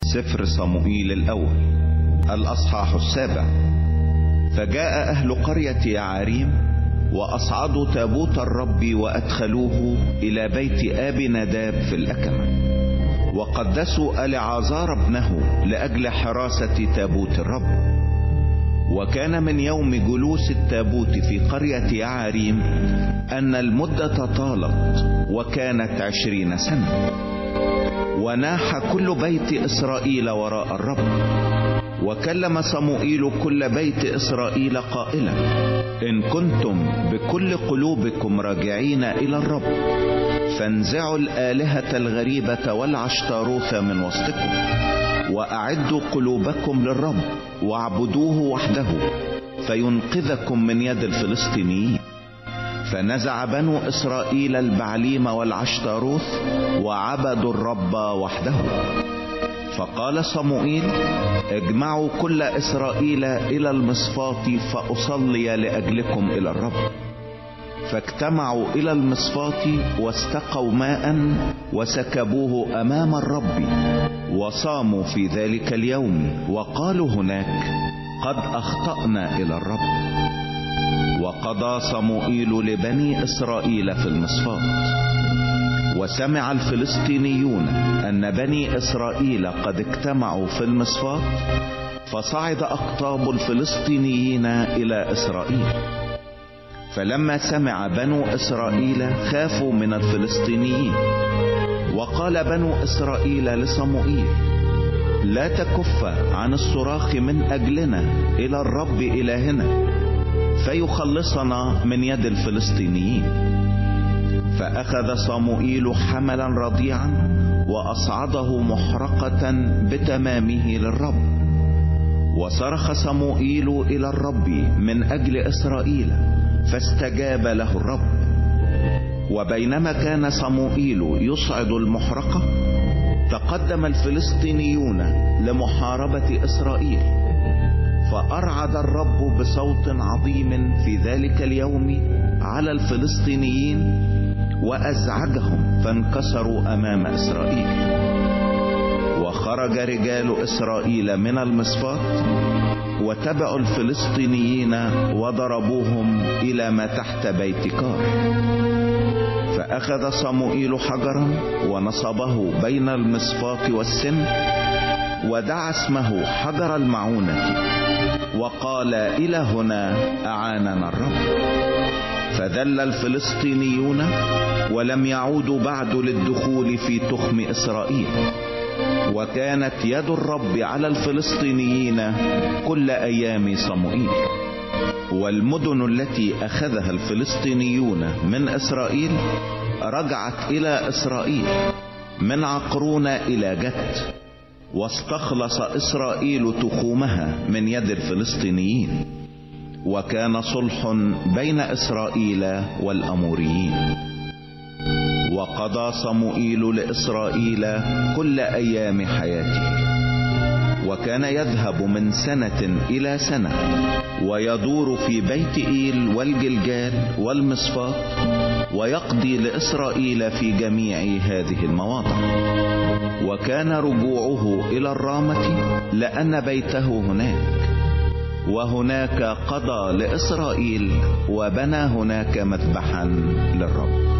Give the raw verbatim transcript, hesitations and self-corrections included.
سفر صموئيل الأول الأصحاح السابع. فجاء أهل قرية يعاريم وأصعدوا تابوت الرب وأدخلوه إلى بيت آب نداب في الأكمة، وقدسوا العازار ابنه لأجل حراسة تابوت الرب. وكان من يوم جلوس التابوت في قرية يعاريم أن المدة طالت وكانت عشرين سنة. وناح كل بيت إسرائيل وراء الرب، وكلم صموئيل كل بيت إسرائيل قائلا: إن كنتم بكل قلوبكم راجعين إلى الرب فانزعوا الآلهة الغريبة والعشتاروث من وسطكم، وأعدوا قلوبكم للرب واعبدوه وحده فينقذكم من يد الفلسطينيين. فنزع بنو إسرائيل البعليم والعشتاروث وعبدوا الرب وحده. فقال صموئيل: اجمعوا كل إسرائيل إلى المصفاة فأصلي لأجلكم إلى الرب. فاجتمعوا إلى المصفاة واستقوا ماء وسكبوه أمام الرب، وصاموا في ذلك اليوم وقالوا هناك: قد أخطأنا إلى الرب. وقضى صموئيل لبني إسرائيل في المصفاة. وسمع الفلسطينيون أن بني إسرائيل قد اجتمعوا في المصفاة، فصعد أقطاب الفلسطينيين إلى إسرائيل. فلما سمع بنو إسرائيل خافوا من الفلسطينيين. وقال بنو إسرائيل لصموئيل: لا تكف عن الصراخ من أجلنا إلى الرب إلهنا فيخلصنا من يد الفلسطينيين. فأخذ صموئيل حملا رضيعا وأصعده محرقة بتمامه للرب. وصرخ صموئيل إلى الرب من أجل إسرائيل فاستجاب له الرب. وبينما كان صموئيل يصعد المحرقة تقدم الفلسطينيون لمحاربة إسرائيل، فأرعد الرب بصوت عظيم في ذلك اليوم على الفلسطينيين وأزعجهم فانكسروا أمام إسرائيل. وخرج رجال إسرائيل من المصفاة وتبعوا الفلسطينيين وضربوهم إلى ما تحت بيت كار. فأخذ صموئيل حجرا ونصبه بين المصفاة والسن ودعا اسمه حجر المعونة، وقال: إلى هنا أعاننا الرب. فذل الفلسطينيون ولم يعودوا بعد للدخول في تخم إسرائيل. وكانت يد الرب على الفلسطينيين كل أيام صموئيل. والمدن التي أخذها الفلسطينيون من إسرائيل رجعت إلى إسرائيل من عقرون إلى جت، واستخلص إسرائيل تخومها من يد الفلسطينيين. وكان صلح بين إسرائيل والأموريين. وقضى صموئيل لإسرائيل كل أيام حياته، وكان يذهب من سنة إلى سنة ويدور في بيت إيل والجلجال والمصفاة، ويقضي لإسرائيل في جميع هذه المواضع. وكان رجوعه إلى الرامة لأن بيته هناك، وهناك قضى لإسرائيل وبنى هناك مذبحا للرب.